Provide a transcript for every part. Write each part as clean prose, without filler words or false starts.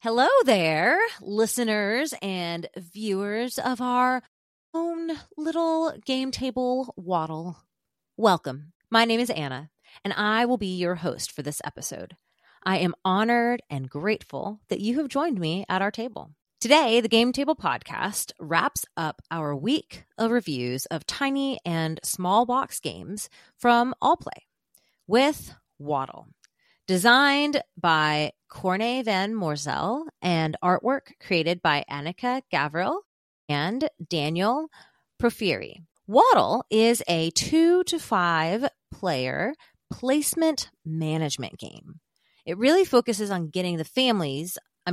Hello there, listeners and viewers of our own little game table waddle. Welcome. My name is Anna, and I will be your host for this episode. I am honored and grateful that you have joined me at our table. Today, the Game Table Podcast wraps up our week of reviews of tiny and small box games from Allplay with Waddle. Designed by Corne van Moorsel and artwork created by Annika Gavril and Daniel Profiri. Waddle is a 2 to 5 player placement management game. It really focuses on getting the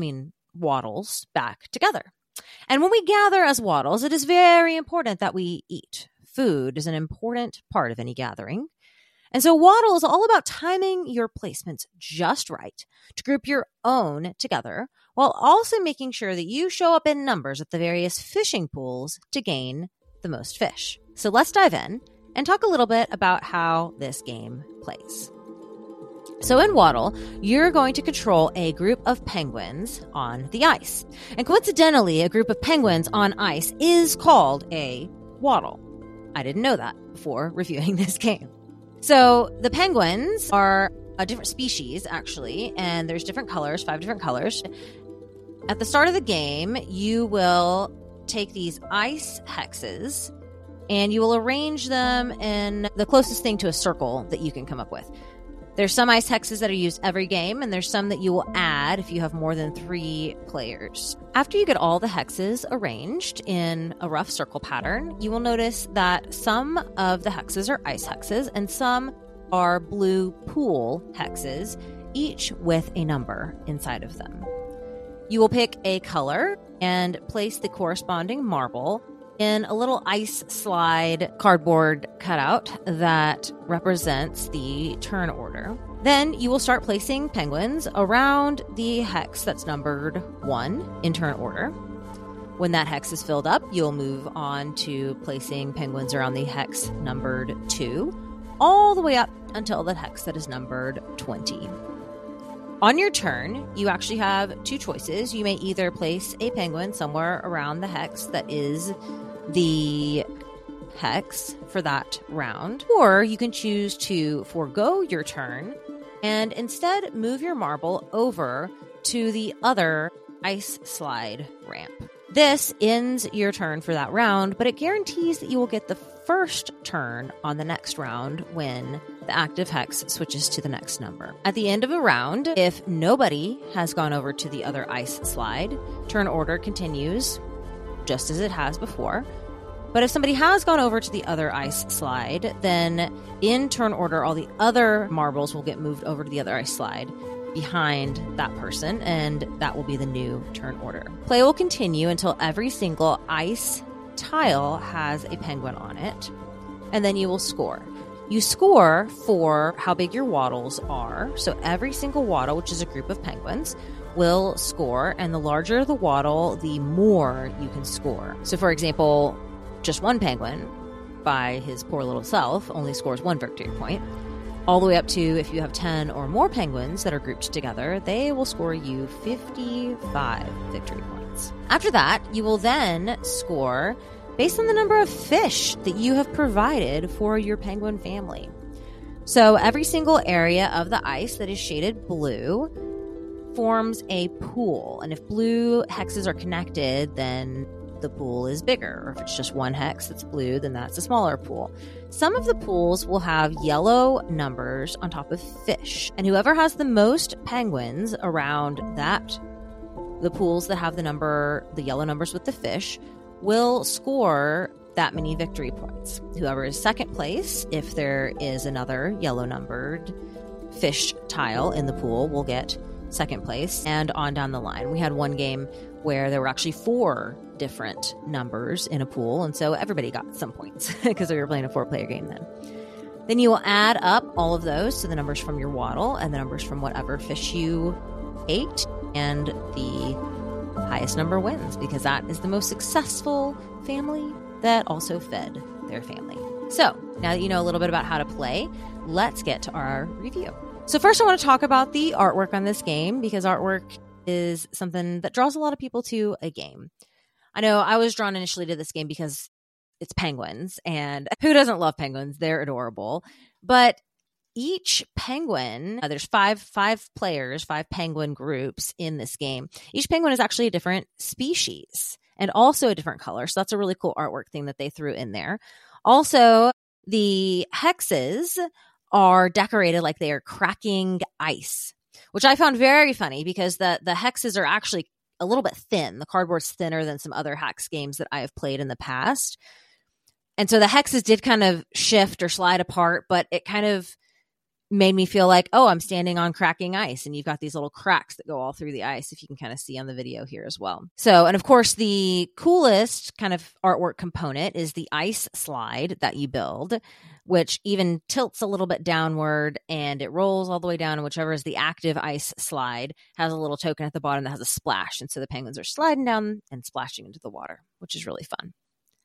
waddles back together. And when we gather as waddles, it is very important that we eat. Food is an important part of any gathering. And so Waddle is all about timing your placements just right to group your own together, while also making sure that you show up in numbers at the various fishing pools to gain the most fish. So let's dive in and talk a little bit about how this game plays. So in Waddle, you're going to control a group of penguins on the ice. And coincidentally, a group of penguins on ice is called a waddle. I didn't know that before reviewing this game. So the penguins are a different species, actually, and there's different colors, 5 different colors. At the start of the game, you will take these ice hexes and you will arrange them in the closest thing to a circle that you can come up with. There's some ice hexes that are used every game, and there's some that you will add if you have more than 3 players. After you get all the hexes arranged in a rough circle pattern, you will notice that some of the hexes are ice hexes and some are blue pool hexes, each with a number inside of them. You will pick a color and place the corresponding marble in a little ice slide cardboard cutout that represents the turn order. Then you will start placing penguins around the hex that's numbered 1 in turn order. When that hex is filled up, you'll move on to placing penguins around the hex numbered 2, all the way up until the hex that is numbered 20. On your turn, you actually have 2 choices. You may either place a penguin somewhere around the hex that is the hex for that round, or you can choose to forego your turn and instead move your marble over to the other ice slide ramp. This ends your turn for that round, but it guarantees that you will get the first turn on the next round when the active hex switches to the next number. At the end of a round, if nobody has gone over to the other ice slide, turn order continues just as it has before. But if somebody has gone over to the other ice slide, then in turn order, all the other marbles will get moved over to the other ice slide behind that person, and that will be the new turn order. Play will continue until every single ice tile has a penguin on it, and then you will score. You score for how big your waddles are. So every single waddle, which is a group of penguins, will score, and the larger the waddle, the more you can score. So for example, just one penguin by his poor little self only scores 1 victory point, all the way up to if you have 10 or more penguins that are grouped together, they will score you 55 victory points. After that, you will then score based on the number of fish that you have provided for your penguin family. So every single area of the ice that is shaded blue forms a pool. And if blue hexes are connected, then the pool is bigger. Or if it's just one hex that's blue, then that's a smaller pool. Some of the pools will have yellow numbers on top of fish. And whoever has the most penguins around the pools that have the yellow numbers with the fish, will score that many victory points. Whoever is second place, if there is another yellow numbered fish tile in the pool, will get second place, and on down the line. We had one game where there were actually 4 different numbers in a pool, and so everybody got some points because we were playing a 4-player game then. Then you will add up all of those to the numbers from your waddle and the numbers from whatever fish you ate, and the highest number wins, because that is the most successful family that also fed their family. So now that you know a little bit about how to play, let's get to our review. So first I want to talk about the artwork on this game, because artwork is something that draws a lot of people to a game. I know I was drawn initially to this game because it's penguins, and who doesn't love penguins? They're adorable. But each penguin, there's five players, 5 penguin groups in this game. Each penguin is actually a different species and also a different color. So that's a really cool artwork thing that they threw in there. Also, the hexes are decorated like they are cracking ice, which I found very funny because the hexes are actually a little bit thin. The cardboard's thinner than some other hex games that I have played in the past. And so the hexes did kind of shift or slide apart, but it kind of made me feel like, oh, I'm standing on cracking ice. And you've got these little cracks that go all through the ice, if you can kind of see on the video here as well. So, and of course, the coolest kind of artwork component is the ice slide that you build, which even tilts a little bit downward and it rolls all the way down. And whichever is the active ice slide has a little token at the bottom that has a splash. And so the penguins are sliding down and splashing into the water, which is really fun.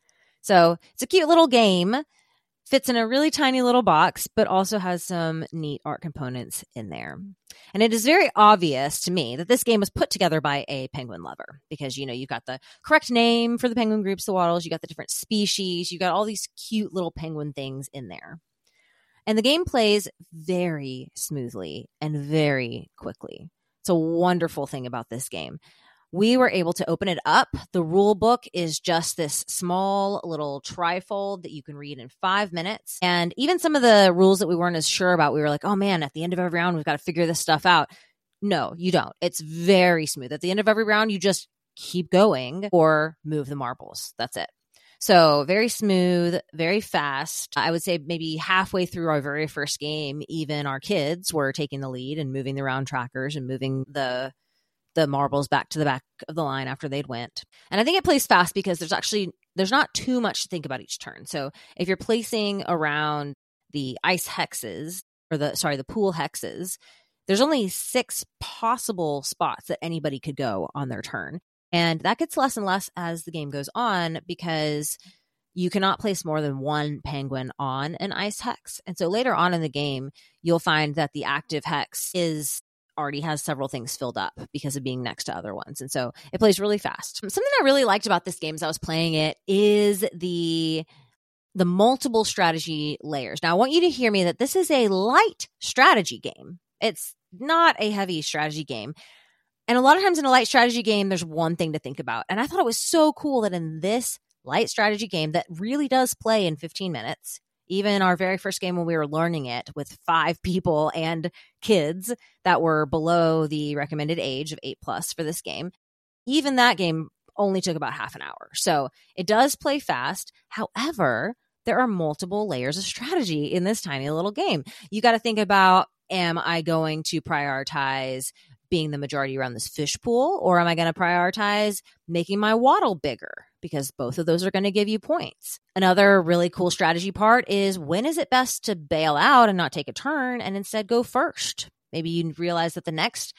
So it's a cute little game. Fits in a really tiny little box, but also has some neat art components in there. And it is very obvious to me that this game was put together by a penguin lover because, you know, you've got the correct name for the penguin groups, the wattles, you got the different species, you got all these cute little penguin things in there. And the game plays very smoothly and very quickly. It's a wonderful thing about this game. We were able to open it up. The rule book is just this small little trifold that you can read in 5 minutes. And even some of the rules that we weren't as sure about, we were like, oh man, at the end of every round, we've got to figure this stuff out. No, you don't. It's very smooth. At the end of every round, you just keep going or move the marbles. That's it. So very smooth, very fast. I would say maybe halfway through our very first game, even our kids were taking the lead and moving the round trackers and moving the marbles back to the back of the line after they'd went. And I think it plays fast because there's not too much to think about each turn. So if you're placing around the ice hexes or the pool hexes, there's only 6 possible spots that anybody could go on their turn. And that gets less and less as the game goes on because you cannot place more than 1 penguin on an ice hex. And so later on in the game, you'll find that the active hex already has several things filled up because of being next to other ones. And so it plays really fast. Something I really liked about this game as I was playing it is the multiple strategy layers. Now, I want you to hear me that this is a light strategy game. It's not a heavy strategy game. And a lot of times in a light strategy game, there's one thing to think about. And I thought it was so cool that in this light strategy game that really does play in 15 minutes, even our very first game when we were learning it with 5 people and kids that were below the recommended age of 8+ for this game, even that game only took about half an hour. So it does play fast. However, there are multiple layers of strategy in this tiny little game. You got to think about, am I going to prioritize being the majority around this fish pool, or am I going to prioritize making my wattle bigger? Because both of those are going to give you points. Another really cool strategy part is, when is it best to bail out and not take a turn and instead go first? Maybe you realize that the next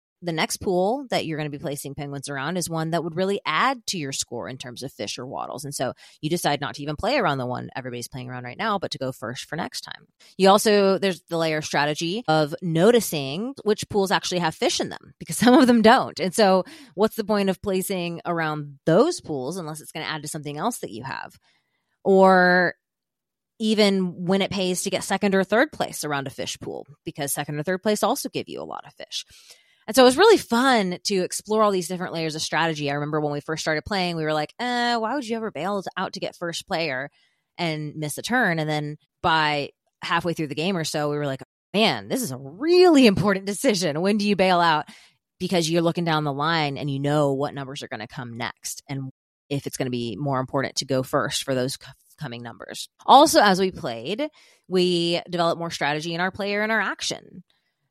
pool that you're going to be placing penguins around is one that would really add to your score in terms of fish or wattles. And so you decide not to even play around the one everybody's playing around right now, but to go first for next time. There's the layer strategy of noticing which pools actually have fish in them, because some of them don't. And so what's the point of placing around those pools unless it's going to add to something else that you have? Or even when it pays to get second or third place around a fish pool, because second or third place also give you a lot of fish. And so it was really fun to explore all these different layers of strategy. I remember when we first started playing, we were like, why would you ever bail out to get first player and miss a turn? And then by halfway through the game or so, we were like, man, this is a really important decision. When do you bail out? Because you're looking down the line and you know what numbers are going to come next and if it's going to be more important to go first for those coming numbers. Also, as we played, we developed more strategy in our player interaction.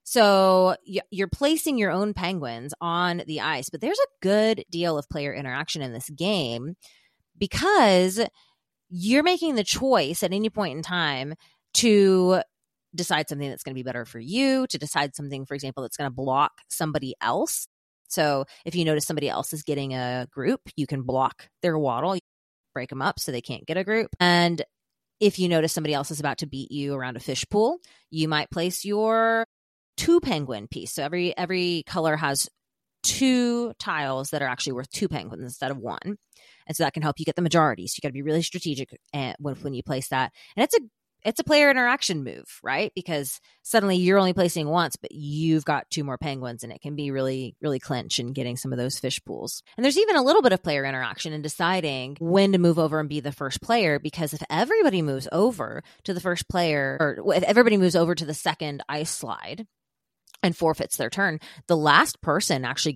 So you're placing your own penguins on the ice, but there's a good deal of player interaction in this game because you're making the choice at any point in time to decide something that's going to be better for you, to decide something, for example, that's going to block somebody else. So if you notice somebody else is getting a group, you can block their wattle, break them up so they can't get a group. And if you notice somebody else is about to beat you around a fish pool, you might place your 2 penguin piece. So every color has 2 tiles that are actually worth 2 penguins instead of 1. And so that can help you get the majority. So you got to be really strategic when you place that. And it's a player interaction move, right? Because suddenly you're only placing once, but you've got 2 more penguins, and it can be really, really clinch in getting some of those fish pools. And there's even a little bit of player interaction in deciding when to move over and be the first player, because if everybody moves over to the first player, or if everybody moves over to the second ice slide and forfeits their turn, the last person actually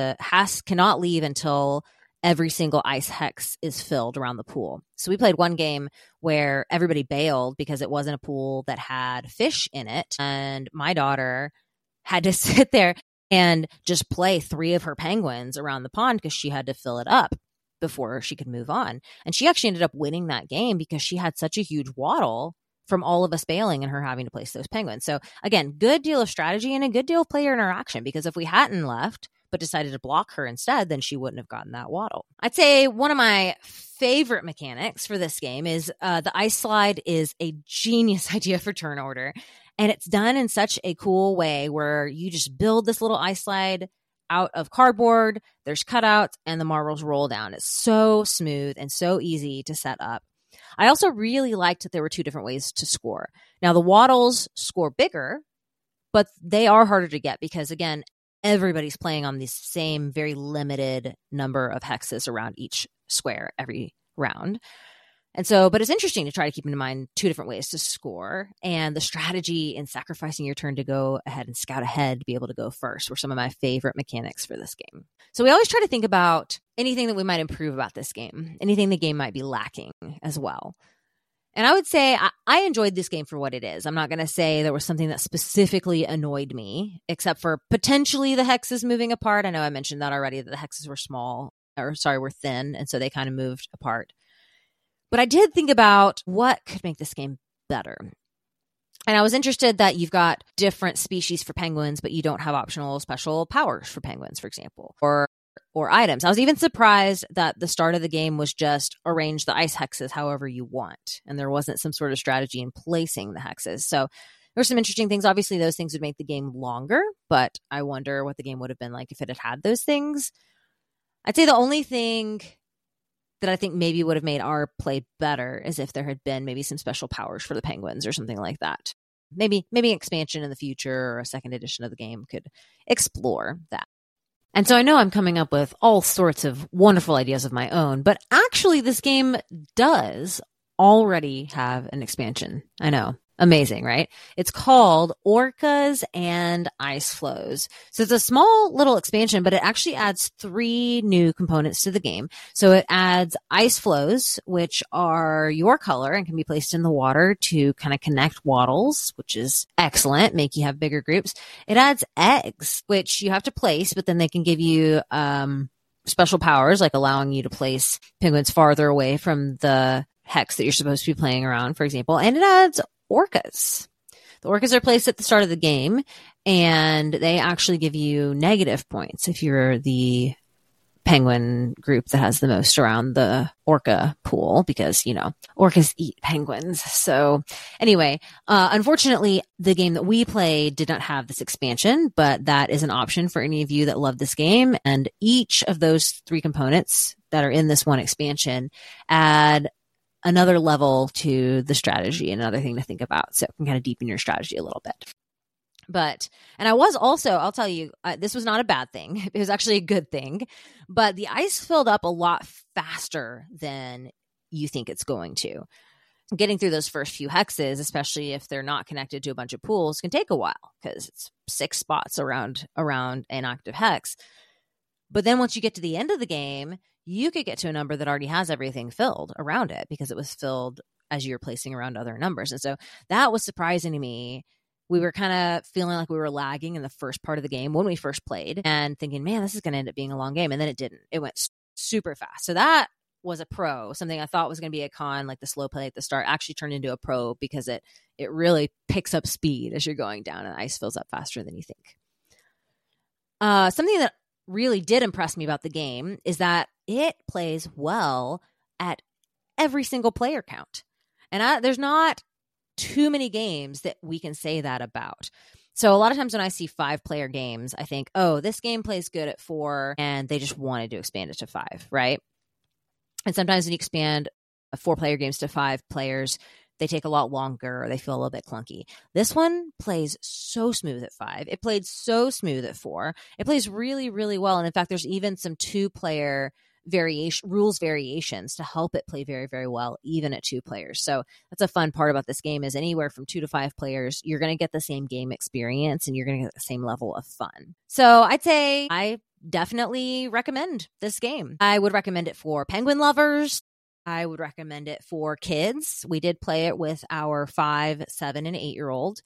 cannot leave until every single ice hex is filled around the pool. So we played one game where everybody bailed because it wasn't a pool that had fish in it. And my daughter had to sit there and just play 3 of her penguins around the pond because she had to fill it up before she could move on. And she actually ended up winning that game because she had such a huge waddle from all of us bailing and her having to place those penguins. So again, good deal of strategy and a good deal of player interaction, because if we hadn't left but decided to block her instead, then she wouldn't have gotten that waddle. I'd say one of my favorite mechanics for this game is the ice slide is a genius idea for turn order. And it's done in such a cool way where you just build this little ice slide out of cardboard, there's cutouts, and the marbles roll down. It's so smooth and so easy to set up. I also really liked that there were 2 different ways to score. Now, the waddles score bigger, but they are harder to get because, again, everybody's playing on the same very limited number of hexes around each square every round. And so, but it's interesting to try to keep in mind 2 different ways to score, and the strategy in sacrificing your turn to go ahead and scout ahead to be able to go first were some of my favorite mechanics for this game. So we always try to think about anything that we might improve about this game, anything the game might be lacking as well. And I would say I enjoyed this game for what it is. I'm not going to say there was something that specifically annoyed me, except for potentially the hexes moving apart. I know I mentioned that already, that the hexes were thin, and so they kind of moved apart. But I did think about what could make this game better. And I was interested that you've got different species for penguins, but you don't have optional special powers for penguins, for example, or items. I was even surprised that the start of the game was just arrange the ice hexes however you want, and there wasn't some sort of strategy in placing the hexes. So there were some interesting things. Obviously, those things would make the game longer, but I wonder what the game would have been like if it had had those things. I'd say the only thing that I think maybe would have made our play better is if there had been maybe some special powers for the penguins or something like that. Maybe an expansion in the future or a second edition of the game could explore that. And so I know I'm coming up with all sorts of wonderful ideas of my own, but actually this game does already have an expansion. I know. Amazing, right? It's called Orcas and Ice Flows. So it's a small little expansion, but it actually adds 3 new components to the game. So it adds ice flows, which are your color and can be placed in the water to kind of connect waddles, which is excellent, make you have bigger groups. It adds eggs, which you have to place, but then they can give you special powers, like allowing you to place penguins farther away from the hex that you're supposed to be playing around, for example. And it adds orcas. The orcas are placed at the start of the game, and they actually give you negative points if you're the penguin group that has the most around the orca pool, because, orcas eat penguins. So anyway, unfortunately, the game that we played did not have this expansion, but that is an option for any of you that love this game. And each of those 3 components that are in this one expansion add another level to the strategy, another thing to think about. So it can kind of deepen your strategy a little bit. And I was also, I'll tell you, this was not a bad thing. It was actually a good thing. But the ice filled up a lot faster than you think it's going to. Getting through those first few hexes, especially if they're not connected to a bunch of pools, can take a while because it's 6 spots around an active hex. But then once you get to the end of the game, you could get to a number that already has everything filled around it because it was filled as you're placing around other numbers. And so that was surprising to me. We were kind of feeling like we were lagging in the first part of the game when we first played and thinking, man, this is going to end up being a long game. And then it didn't. It went super fast. So that was a pro. Something I thought was going to be a con, like the slow play at the start, actually turned into a pro because it really picks up speed as you're going down and the ice fills up faster than you think. Something that really did impress me about the game is that it plays well at every single player count. And there's not too many games that we can say that about. So a lot of times when I see 5-player games, I think, oh, this game plays good at 4, and they just wanted to expand it to 5, right? And sometimes when you expand 4-player games to 5 players, they take a lot longer, or they feel a little bit clunky. This one plays so smooth at 5. It played so smooth at 4. It plays really, really well. And in fact, there's even some 2-player rules variations to help it play very, very well, even at 2 players. So that's a fun part about this game, is anywhere from 2 to 5 players, you're going to get the same game experience and you're going to get the same level of fun. So I'd say I definitely recommend this game. I would recommend it for penguin lovers. I would recommend it for kids. We did play it with our 5, 7, and 8-year-old.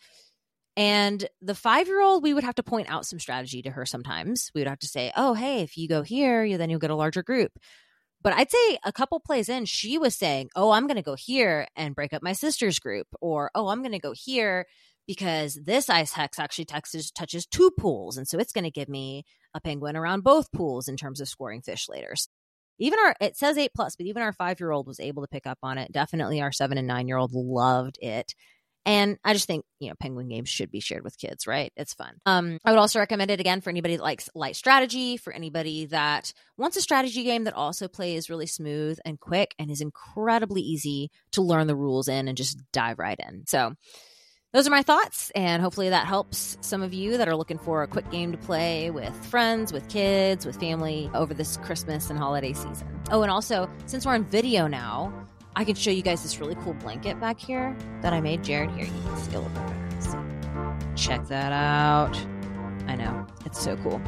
And the 5-year-old, we would have to point out some strategy to her sometimes. We would have to say, oh, hey, if you go here, then you'll get a larger group. But I'd say a couple plays in, she was saying, oh, I'm going to go here and break up my sister's group. Or, oh, I'm going to go here because this ice hex actually touches 2 pools. And so it's going to give me a penguin around both pools in terms of scoring fish later. Even it says 8+, but even our 5-year-old was able to pick up on it. Definitely our 7 and 9-year-old loved it. And I just think, penguin games should be shared with kids, right? It's fun. I would also recommend it again for anybody that likes light strategy, for anybody that wants a strategy game that also plays really smooth and quick and is incredibly easy to learn the rules in and just dive right in. So those are my thoughts, and hopefully that helps some of you that are looking for a quick game to play with friends, with kids, with family over this Christmas and holiday season. Oh, and also, since we're on video now, I can show you guys this really cool blanket back here that I made. Jared, here, you can see a little bit better. So, check that out. I know, it's so cool.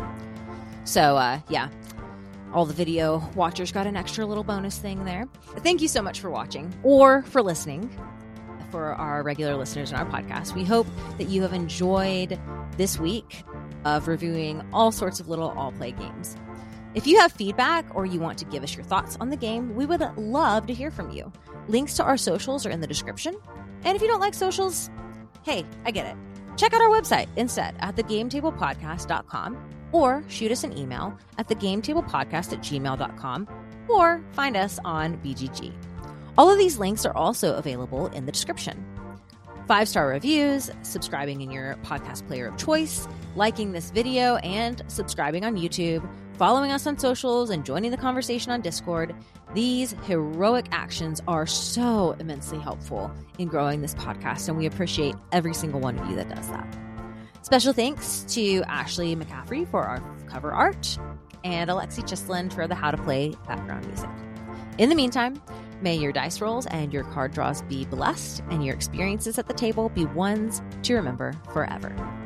So, yeah, all the video watchers got an extra little bonus thing there. Thank you so much for watching or for listening. For our regular listeners in our podcast, we hope that you have enjoyed this week of reviewing all sorts of little all-play games. If you have feedback or you want to give us your thoughts on the game, we would love to hear from you. Links to our socials are in the description. And if you don't like socials, hey, I get it. Check out our website instead at thegametablepodcast.com, or shoot us an email at thegametablepodcast@gmail.com, or find us on BGG. All of these links are also available in the description. 5-star reviews, subscribing in your podcast player of choice, liking this video, and subscribing on YouTube, following us on socials, and joining the conversation on Discord. These heroic actions are so immensely helpful in growing this podcast, and we appreciate every single one of you that does that. Special thanks to Ashley McCaffrey for our cover art, and Alexi Chislin for the How to Play background music. In the meantime, may your dice rolls and your card draws be blessed, and your experiences at the table be ones to remember forever.